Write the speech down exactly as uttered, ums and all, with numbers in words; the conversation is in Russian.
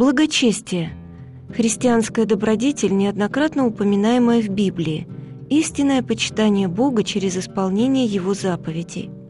Благочестие – христианская добродетель, неоднократно упоминаемая в Библии, истинное почитание Бога через исполнение Его заповедей.